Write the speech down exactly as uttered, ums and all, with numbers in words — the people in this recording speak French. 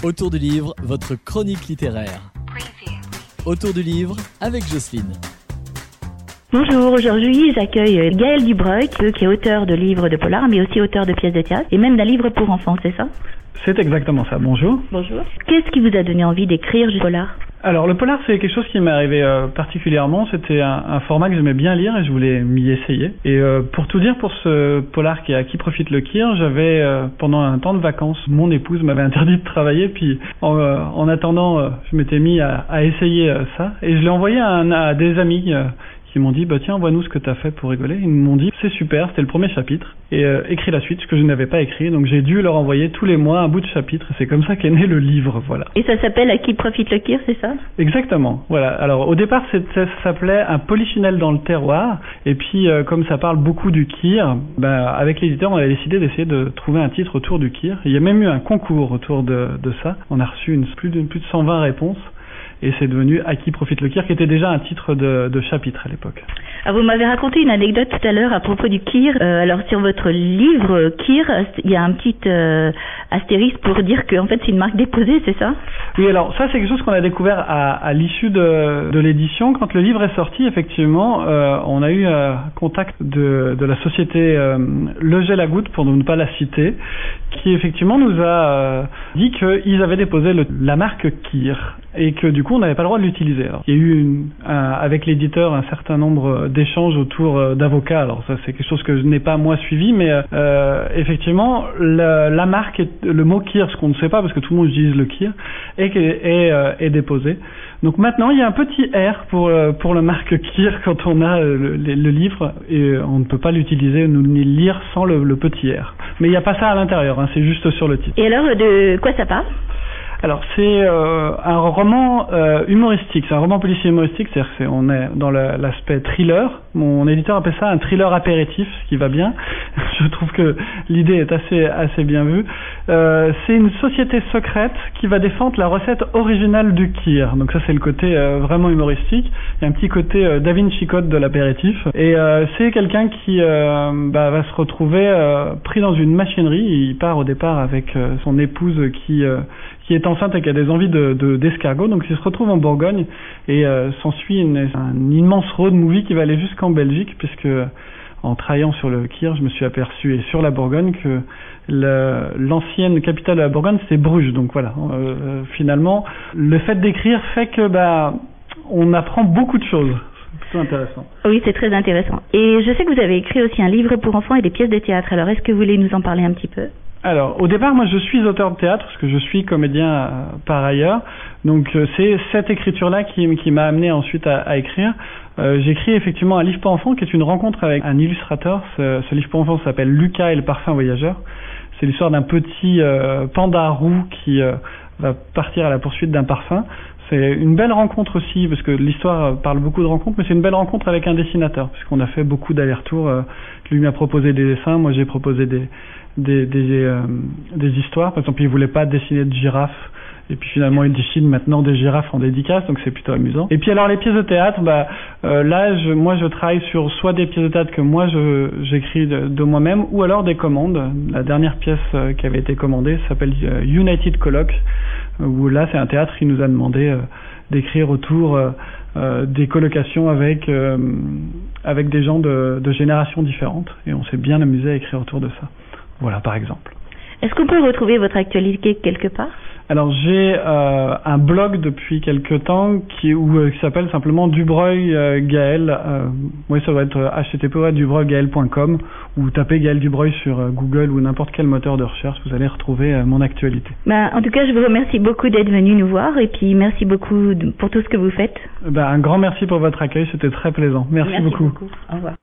Autour du livre, votre chronique littéraire. Autour du livre avec Jocelyne. Bonjour, aujourd'hui j'accueille Gaël Dubreuil, qui est auteur de livres de polar, mais aussi auteur de pièces de théâtre, et même d'un livre pour enfants, c'est ça? C'est exactement ça, bonjour. Bonjour. Qu'est-ce qui vous a donné envie d'écrire du polar? Alors le polar, c'est quelque chose qui m'est arrivé euh, particulièrement, c'était un, un format que j'aimais bien lire et je voulais m'y essayer. Et euh, pour tout dire, pour ce polar qui est À qui profite le kir, j'avais euh, pendant un temps de vacances, mon épouse m'avait interdit de travailler, puis en, euh, en attendant, euh, je m'étais mis à, à essayer euh, ça, et je l'ai envoyé à, un, à des amis euh, qui m'ont dit bah tiens, envoie-nous ce que t'as fait pour rigoler. Ils m'ont dit c'est super, c'était le premier chapitre et euh, écris la suite, ce que je n'avais pas écrit, donc j'ai dû leur envoyer tous les mois un bout de chapitre et c'est comme ça qu'est né le livre, voilà. Et ça s'appelle À qui profite le kir, c'est ça? Exactement, voilà. Alors au départ ça s'appelait Un polichinelle dans le terroir et puis euh, comme ça parle beaucoup du kir, ben, avec l'éditeur on a décidé d'essayer de trouver un titre autour du kir. Il y a même eu un concours autour de, de ça, on a reçu une, plus, de, plus de cent vingt réponses. Et c'est devenu À qui profite le kir, qui était déjà un titre de, de chapitre à l'époque. Ah, vous m'avez raconté une anecdote tout à l'heure à propos du kir. Euh, alors sur votre livre kir, il y a un petit euh, astérisque pour dire que en fait c'est une marque déposée, c'est ça? Oui, alors ça c'est quelque chose qu'on a découvert à, à l'issue de, de l'édition. Quand le livre est sorti, effectivement, euh, on a eu euh, contact de, de la société euh, Le Gel à Gouttes, pour ne pas la citer, qui effectivement nous a euh, dit qu'ils avaient déposé le, la marque kir et que du coup on n'avait pas le droit de l'utiliser. Alors, il y a eu une, un, avec l'éditeur un certain nombre d'échanges autour euh, d'avocats. Alors ça c'est quelque chose que je n'ai pas moi suivi, mais euh, effectivement la, la marque, est, le mot kir, ce qu'on ne sait pas parce que tout le monde utilise le kir, est, est, est, est déposé. Donc maintenant il y a un petit R pour pour le marque kir quand on a le, le, le livre et on ne peut pas l'utiliser ni le lire sans le, le petit R. Mais il n'y a pas ça à l'intérieur, hein, c'est juste sur le titre. Et alors de quoi ça parle? Alors c'est euh, un roman euh, humoristique, c'est un roman policier humoristique, c'est-à-dire que c'est, on est dans le, l'aspect thriller. Mon éditeur appelle ça un thriller apéritif, ce qui va bien. Je trouve que l'idée est assez assez bien vue. Euh, c'est une société secrète qui va défendre la recette originale du kir. Donc ça c'est le côté euh, vraiment humoristique. Il y a un petit côté euh, Da Vinci Code de l'apéritif. Et euh, c'est quelqu'un qui euh, bah, va se retrouver euh, pris dans une machinerie. Il part au départ avec euh, son épouse qui euh, qui est enceinte et qui a des envies de, de, d'escargot, donc il se retrouve en Bourgogne et euh, s'ensuit une, un immense road movie qui va aller jusqu'en Belgique, puisque en travaillant sur le kir, je me suis aperçu, et sur la Bourgogne, que le, l'ancienne capitale de la Bourgogne, c'est Bruges. Donc voilà, euh, finalement, le fait d'écrire fait que bah, on apprend beaucoup de choses. C'est plutôt intéressant. Oui, c'est très intéressant. Et je sais que vous avez écrit aussi un livre pour enfants et des pièces de théâtre. Alors, est-ce que vous voulez nous en parler un petit peu? Alors, au départ, moi, je suis auteur de théâtre, parce que je suis comédien euh, par ailleurs. Donc, euh, c'est cette écriture-là qui, qui m'a amené ensuite à, à écrire. Euh, j'écris effectivement un livre pour enfants, qui est une rencontre avec un illustrateur. Ce, ce livre pour enfants s'appelle Lucas et le parfum voyageur. C'est l'histoire d'un petit euh, panda roux qui euh, va partir à la poursuite d'un parfum. C'est une belle rencontre aussi, parce que l'histoire parle beaucoup de rencontres, mais c'est une belle rencontre avec un dessinateur, puisqu'on a fait beaucoup d'allers-retours. Euh, lui m'a proposé des dessins, moi j'ai proposé des des des, euh, des histoires. Par exemple, il voulait pas dessiner de girafes, et puis finalement il dessine maintenant des girafes en dédicace, donc c'est plutôt amusant. Et puis alors les pièces de théâtre, bah euh, là je, moi je travaille sur soit des pièces de théâtre que moi je j'écris de, de moi-même, ou alors des commandes. La dernière pièce euh, qui avait été commandée s'appelle euh, United Colloque, où là c'est un théâtre qui nous a demandé euh, d'écrire autour euh, euh, des colocations avec euh, avec des gens de, de générations différentes, et on s'est bien amusé à écrire autour de ça. Voilà, par exemple. Est-ce qu'on peut retrouver votre actualité quelque part? Alors j'ai euh, un blog depuis quelque temps qui, où, euh, qui s'appelle simplement Dubreuil euh, Gaël. Euh, oui, ça doit être h t t p point dubreuil gaël point com, ou tapez Gaël Dubreuil sur euh, Google ou n'importe quel moteur de recherche, vous allez retrouver euh, mon actualité. Ben, en tout cas, je vous remercie beaucoup d'être venu nous voir, et puis merci beaucoup de, pour tout ce que vous faites. Ben, un grand merci pour votre accueil, c'était très plaisant. Merci, merci beaucoup. beaucoup. Au revoir.